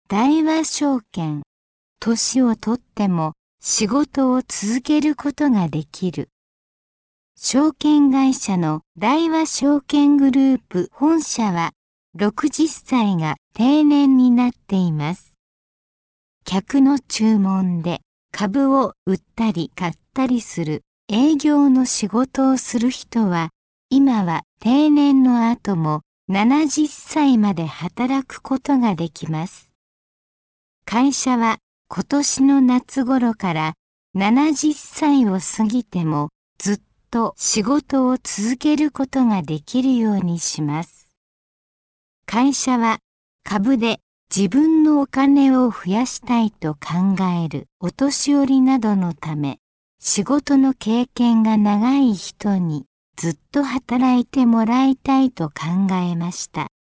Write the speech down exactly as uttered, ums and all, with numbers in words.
大和証券。年をとっても仕事を続けることができる。証券会社の大和証券グループ本社はろくじゅっさいが定年になっています。客の注文で株を売ったり買ったりする営業の仕事をする人は今は定年の後もななじゅっさいまで働くことができます。会社は今年の夏頃からななじゅっさいを過ぎてもずっと仕事を続けることができるようにします。会社は株で自分のお金を増やしたいと考えるお年寄りなどのため、仕事の経験が長い人にずっと働いてもらいたいと考えました。